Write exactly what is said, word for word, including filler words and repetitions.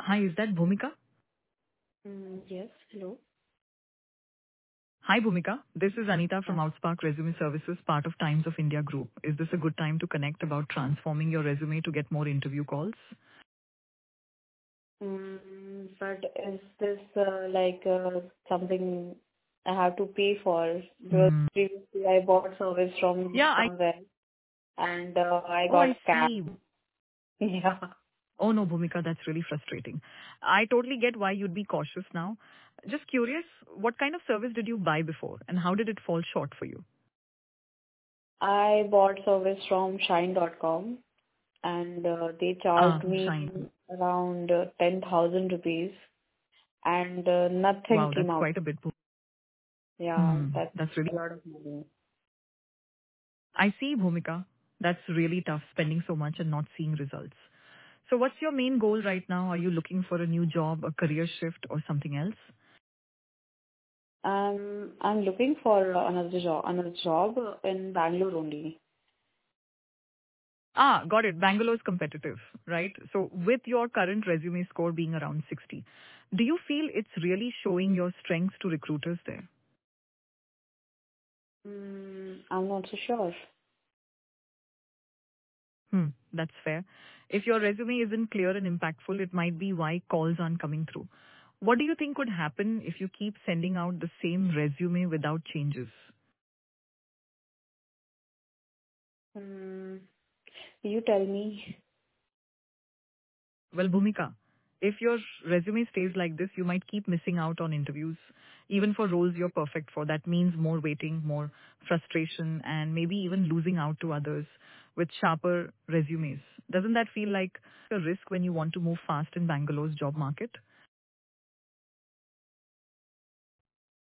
Hi, is that Bhumika? Mm, yes, hello. Hi, Bhumika. This is Anita from Uh, Outspark Resume Services, part of Times of India Group. Is this a good time to connect about transforming your resume to get more interview calls? mm, but is this uh, like uh, something I have to pay for? Because Hmm. previously I bought service from Yeah, I. somewhere and uh, I Oh, got I see. scammed. Yeah. Oh no, Bhumika, that's really frustrating. I totally get why you'd be cautious now. Just curious, what kind of service did you buy before, and how did it fall short for you? I bought service from shine dot com and uh, they Ah, charged me Shine. around uh, ten thousand rupees and uh, nothing Wow, came that's out. quite a bit. Bhu- Yeah, Hmm. that's That's really. a lot of money. I see, Bhumika. That's really tough, spending so much and not seeing results. So what's your main goal right now? Are you looking for a new job, a career shift, or something else? Um, I'm looking for another job, another job in Bangalore only. Ah, got it. Bangalore is competitive, right? So with your current resume score being around sixty, do you feel it's really showing your strengths to recruiters there? Mm, I'm not so sure. Hmm, that's fair. If your resume isn't clear and impactful, it might be why calls aren't coming through. What do you think would happen if you keep sending out the same resume without changes? Mm, you tell me. Well, Bhumika, if your resume stays like this, you might keep missing out on interviews, even for roles you're perfect for. That means more waiting, more frustration, and maybe even losing out to others with sharper resumes. Doesn't that feel like a risk when you want to move fast in Bangalore's job market?